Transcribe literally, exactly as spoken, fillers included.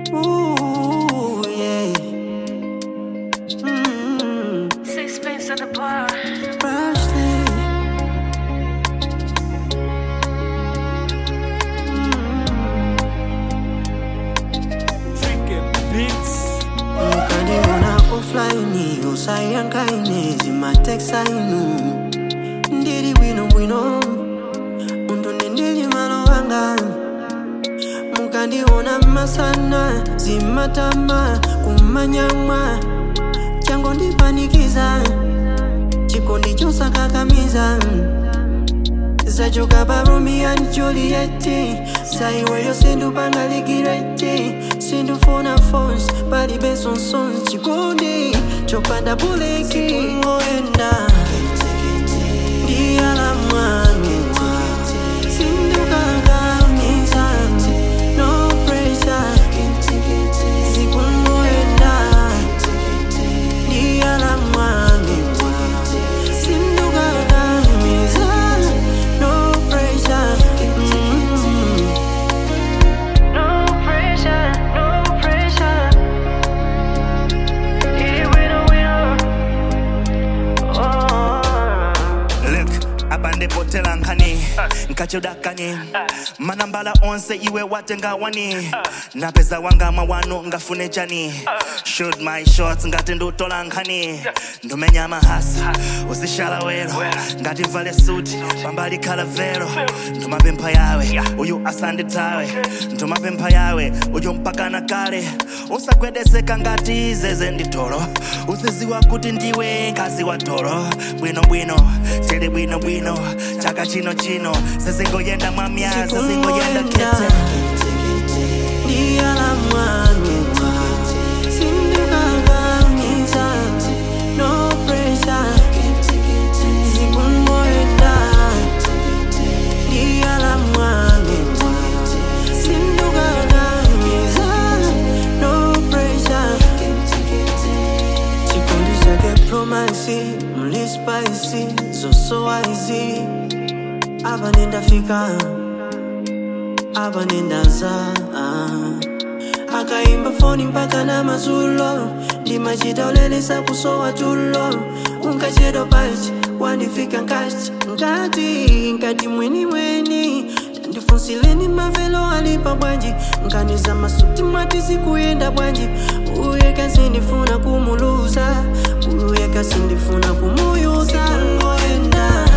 Ooh, yeah. Mm. Sixpence at the bar. Rushdie. Mukadiona offline usayankaine zimatexa inu ndiri bwino bwino muntu ndili malo wanga mukandiona masana zimatama kumanyamwa chango ndipanikiza chikondi chosakakamiza zachoka pa Romeo and Juliet saiweyo sindupanga ligireti sindufuna phones palibe sonsons chikondi chopanda buleki ngoenda ndiyala mwami sindukangamiza no pressure zikungoenda ndiyala mwami sindukangamiza no pressure mm-hmm. No pressure, no pressure. Yeah, we know, we know. Oh. Look, abande potela nkani nkachudakani manambala onse iwe watenga wani napeza wanga mawano ngafune chani shoot my shots ngati ndutola nkani ndumenya mahasa uzishala wero ngati mvale suti pambali khala vero ndumapempha yawe uyu asanditawe ndumapempha yawe uyu mpakana kale usagwedezeka ngati zeze nditolo uziziwa kuti ndiwe ngazi wa tolo bwino bwino tili bwino bwino chaka chino chino sezingoyenda mwamya sezingoyenda kete ndiyala mwami sindukangamiza no pressure zikungoenda ndiyala mwami sindukangamiza no pressure chikondi chake promisi mlispicy zosowazi apa nendafika apa nendaza ah. akaimba foni mpaka na mazulo ndimachita ulelesa kusowa tulo unkachedo pachi wanifika nkachi nkati nkati mweni mweni tandifunsileni mavelo alipa bwanji nkaniza masuti mwati sikuyenda bwanji uyeka sindifuna kumuluza uyeka sindifuna kumuyuza ngoenda